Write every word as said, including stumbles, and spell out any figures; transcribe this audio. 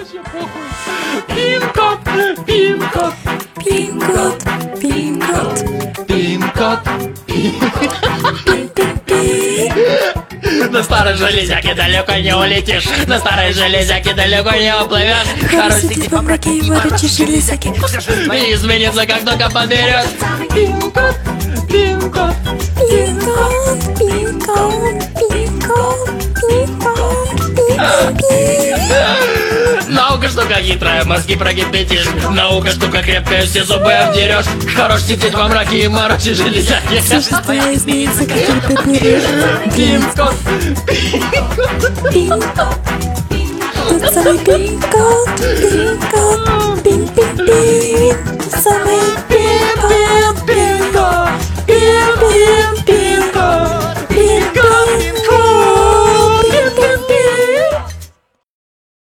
вообще похуй. Пин-код, пин-код, Пин-код, пин-код, пин-код. На старой железяке далеко не улетишь, на старой железяке далеко не уплывешь. Хороший сидит во мраке и ворочит железяки. И изменится, как только подберет. Пин-код, пин-код. Пин-код, пин-код, пин-код, пин-код, пин-код. Наука штука хитрая, мозги прокипятишь. Наука штука крепкая, все зубы обдерешь. Хорош сидеть во мраке и морочить железяки. Существо изменится, как только берешь. Пин-код, Пин-код, тот самый пин-код, пин-код, пин-пин-пин, тот самый